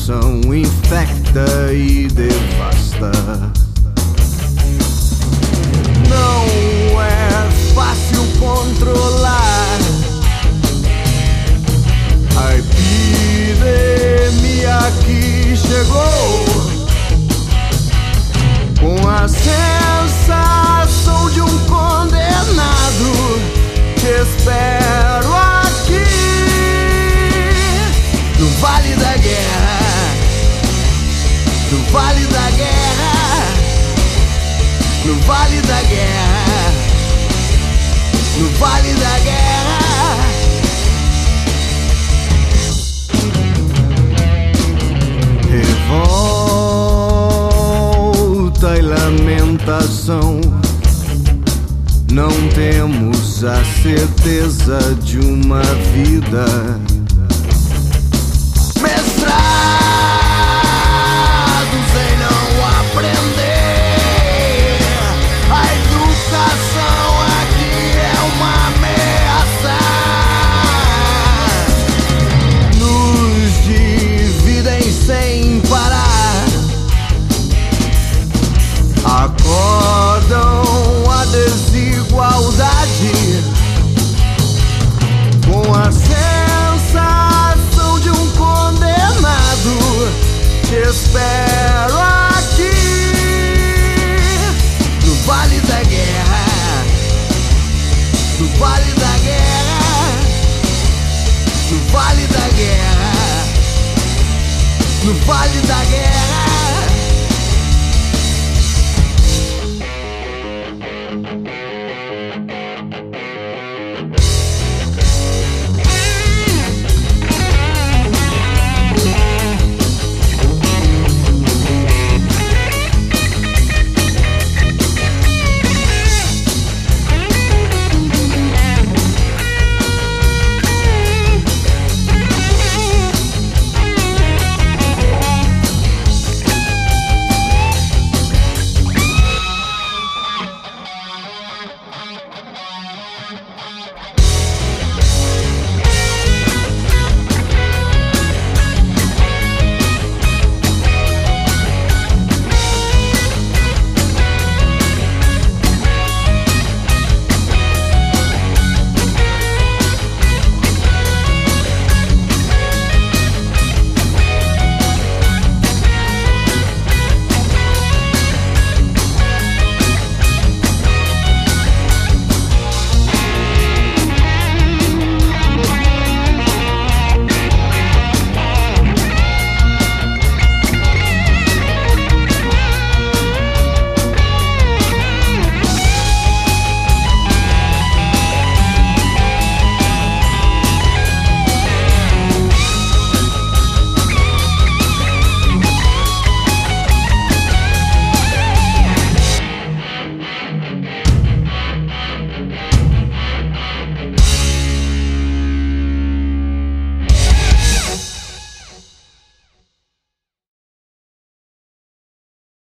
coração infecta e devasta. Não é fácil controlar a epidemia que chegou, com a sensação de um condenado. Te espero aqui no Vale da Guerra, no Vale da Guerra, no Vale da Guerra, no Vale da Guerra. Revolta e lamentação, não temos a certeza de uma vida. Mestrados em não aprender, a educação aqui é uma ameaça. Nos dividem sem parar, acordam a desigualdade, com a sensação de um condenado. Te espero aqui no Vale da Guerra, no Vale da Guerra, no Vale da Guerra, no Vale da Guerra.